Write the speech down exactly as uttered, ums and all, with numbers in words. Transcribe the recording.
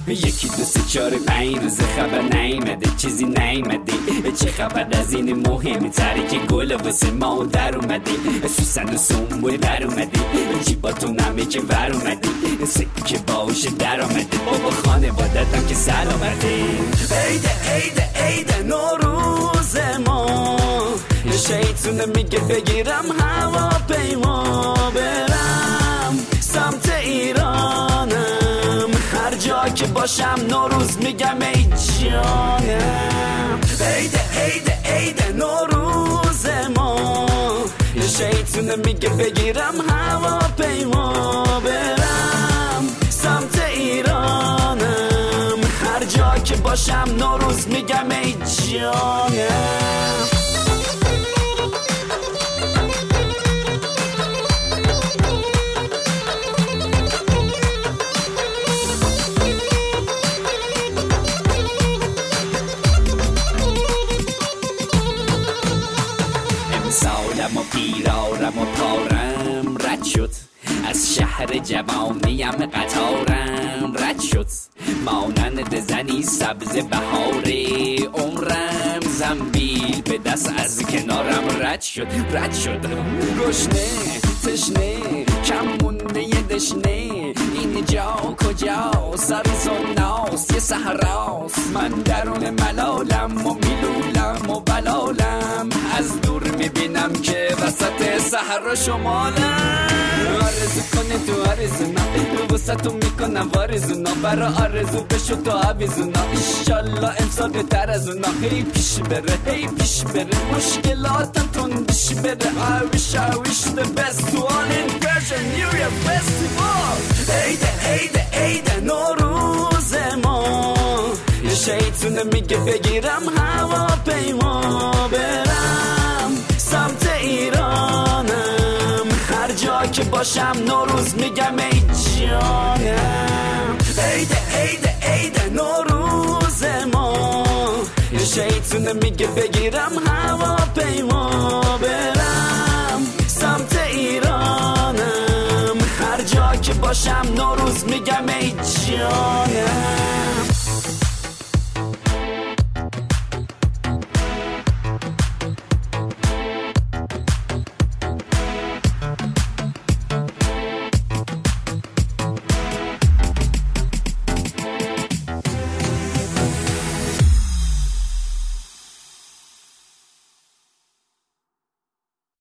یکی دو سه چهار پنج روز خبر نیمده، چیزی نیمده. چه خبر از این مهمی تری که گل واسه ما در اومده، سوسن و سنبول در اومده، جیباتون همه که ور اومده، سکه باشه در آمده، بابا خانوادتم که سلامته. عیده عیده عیده نوروز ما، شیطونه میگه بگیرم هواپیما برم سمت ایرانم، هر جا که باشم نوروز میگم ای جانم. عیده عیده عیده نوروز ما، شیطونه میگه بگیرم هواپیما برم سمت ایرانم، هر جا که باشم نوروز میگم ای جانم. سالم و پیرارم و پارم رد شد، از شهر جوانیم قطارم رد شد، مانند زنی سبز بهار عمرم، زنبیل به دست از کنارم رد شد رد شد. گشنه تشنه کم مونده یه دشنه، این جا کجا سر زمناست یه صحراست، من درون ملالم و میلولم و بلالم، از دور میبینم که وسط صحرا شمالم. آرزو کنه تو آرزونا، وسطو میکنم وارزونا، برا آرزو بشو تو عویزونا، ایشالله امسال بهتر از اونا، هی پیش بره هی پیش بره، مشکلاتم تندش بره. I wish I wish the best to all in Persian New Year Festival. عیده عیده عیده نوروز ما، شیطونه میگه بگیرم هواپیما برم سمت ایرانم، هر جا که باشم نوروز میگم ای جانم. عیده عیده عیده نوروز ما، شیطونه میگه بگیرم هواپیما برم سمت ایرانم، هر جا که باشم نوروز میگم ای جانم.